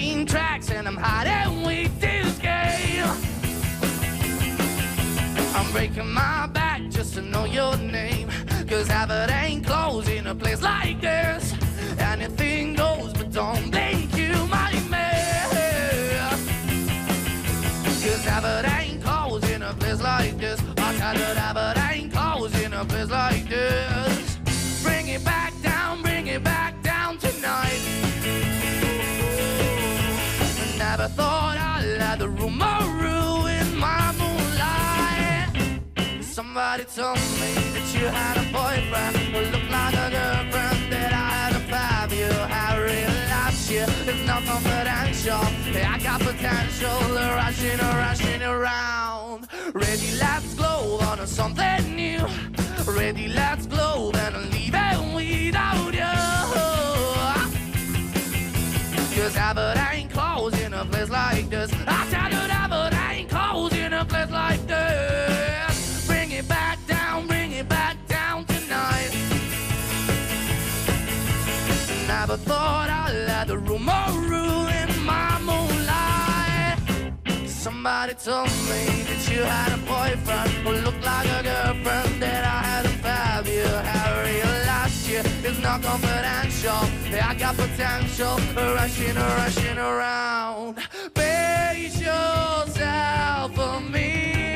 between tracks and I'm hiding with this game. I'm breaking my back just to know your name, 'cause habit ain't closed in a place like this. Anything goes, but don't blink, you might miss. 'Cause habit ain't closed in a place like this. I tell you, habit ain't closed in a place like this. Bring it back down tonight. Never thought I'd let the rumor ruin my moonlight. Somebody told me that you had a boyfriend who looked like a girlfriend that I had to have. You have realized you, it's not confidential. I got potential, rushing around. Ready, let's glow on something new. Ready, let's glow and leave it without you. 'Cause habit ain't closed in a place like this. I tell you, habit ain't closed in a place like this. Bring it back down tonight. Never thought I'd let the rumor ruin my moonlight. Somebody told me that you had a boyfriend who looked like a girlfriend that I had to have. You have realized you, it's not confidential. I got potential, rushing around. Pace yourself for me.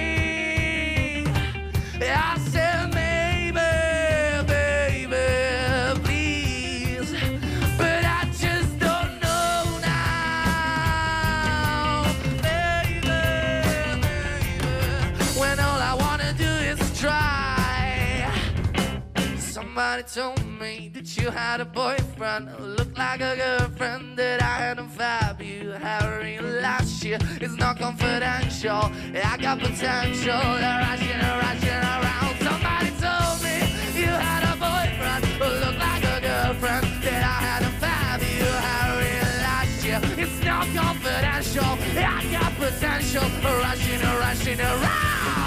I said maybe, baby, please, but I just don't know now. Baby, when all I wanna do is try. Somebody told me that you had a boyfriend who looked like a girlfriend that I had to fab. You have realized shit, it's not confidential. I got potential, rushing around. Somebody told me you had a boyfriend who looked like a girlfriend that I had to fab. You have realized shit, it's not confidential. I got potential, rushing around.